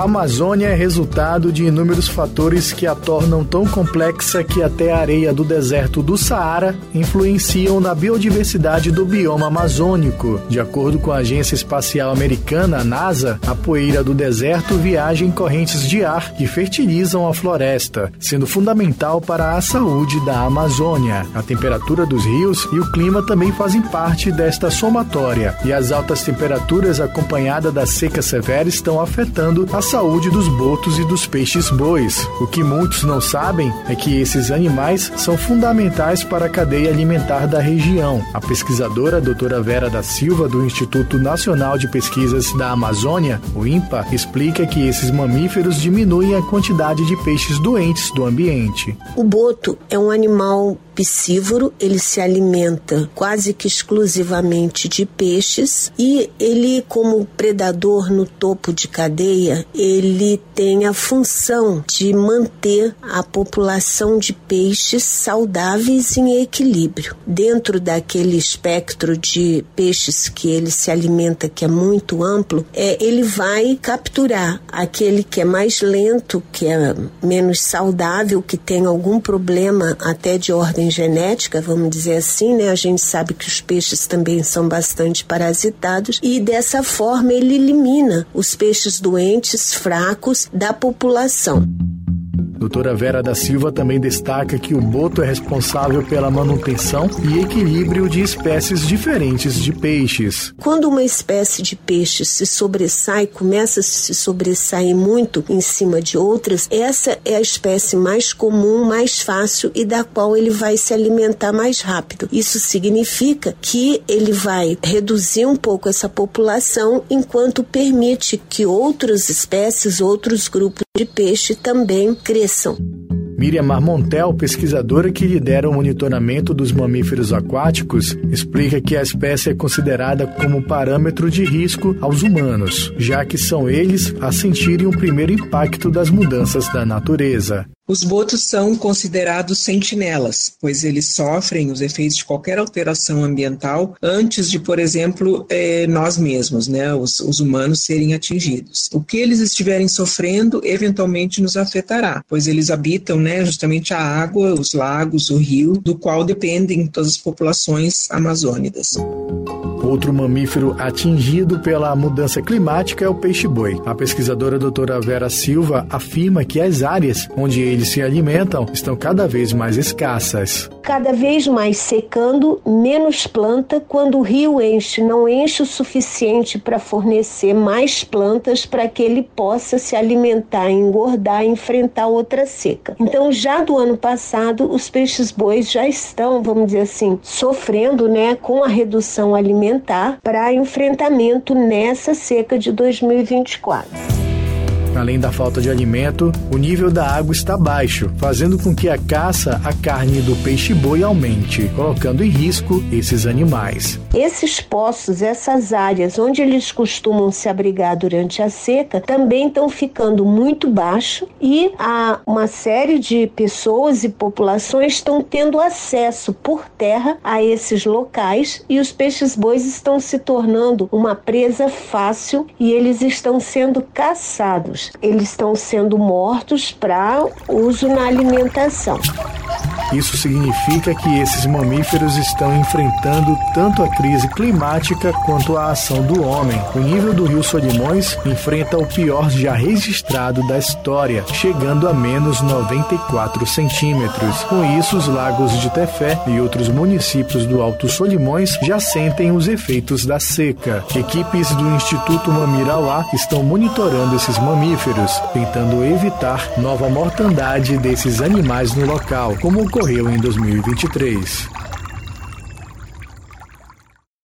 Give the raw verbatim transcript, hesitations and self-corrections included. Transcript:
Amazônia é resultado de inúmeros fatores que a tornam tão complexa que até a areia do deserto do Saara influenciam na biodiversidade do bioma amazônico. De acordo com a Agência Espacial Americana, a NASA, a poeira do deserto viaja em correntes de ar que fertilizam a floresta, sendo fundamental para a saúde da Amazônia. A temperatura dos rios e o clima também fazem parte desta somatória, e as altas temperaturas acompanhadas da seca severa estão afetando a saúde dos botos e dos peixes-bois. O que muitos não sabem é que esses animais são fundamentais para a cadeia alimentar da região. A pesquisadora doutora Vera da Silva, do Instituto Nacional de Pesquisas da Amazônia, o INPA, explica que esses mamíferos diminuem a quantidade de peixes doentes do ambiente. O boto é um animal piscívoro, ele se alimenta quase que exclusivamente de peixes e ele, como predador no topo de cadeia, ele tem a função de manter a população de peixes saudáveis em equilíbrio. Dentro daquele espectro de peixes que ele se alimenta, que é muito amplo, é, ele vai capturar aquele que é mais lento, que é menos saudável, que tem algum problema até de ordem genética, vamos dizer assim, né? A gente sabe que os peixes também são bastante parasitados e dessa forma ele elimina os peixes doentes, fracos da população. Doutora Vera da Silva também destaca que o boto é responsável pela manutenção e equilíbrio de espécies diferentes de peixes. Quando uma espécie de peixe se sobressai, começa a se sobressair muito em cima de outras, essa é a espécie mais comum, mais fácil e da qual ele vai se alimentar mais rápido. Isso significa que ele vai reduzir um pouco essa população, enquanto permite que outras espécies, outros grupos de peixe também cresçam. Miriam Marmontel, pesquisadora que lidera o monitoramento dos mamíferos aquáticos, explica que a espécie é considerada como parâmetro de risco aos humanos, já que são eles a sentirem o primeiro impacto das mudanças da natureza. Os botos são considerados sentinelas, pois eles sofrem os efeitos de qualquer alteração ambiental antes de, por exemplo, eh, nós mesmos, né, os, os humanos, serem atingidos. O que eles estiverem sofrendo, eventualmente nos afetará, pois eles habitam, né, justamente a água, os lagos, o rio, do qual dependem todas as populações amazônicas. Outro mamífero atingido pela mudança climática é o peixe-boi. A pesquisadora doutora Vera Silva afirma que as áreas onde eles se alimentam estão cada vez mais escassas. Cada vez mais secando, menos planta. Quando o rio enche, não enche o suficiente para fornecer mais plantas para que ele possa se alimentar, engordar e enfrentar outra seca. Então, já do ano passado, os peixes-bois já estão, vamos dizer assim, sofrendo, né, com a redução alimentar para enfrentamento nessa seca de dois mil e vinte e quatro. Além da falta de alimento, o nível da água está baixo, fazendo com que a caça à carne do peixe-boi aumente, colocando em risco esses animais. Esses poços, essas áreas onde eles costumam se abrigar durante a seca, também estão ficando muito baixo e há uma série de pessoas e populações estão tendo acesso por terra a esses locais e os peixes-bois estão se tornando uma presa fácil e eles estão sendo caçados. Eles estão sendo mortos para uso na alimentação. Isso significa que esses mamíferos estão enfrentando tanto a crise climática quanto a ação do homem. O nível do rio Solimões enfrenta o pior já registrado da história, chegando a menos noventa e quatro centímetros. Com isso, os lagos de Tefé e outros municípios do Alto Solimões já sentem os efeitos da seca. Equipes do Instituto Mamirauá estão monitorando esses mamíferos, tentando evitar nova mortandade desses animais no local, como ocorreu em dois mil e vinte e três.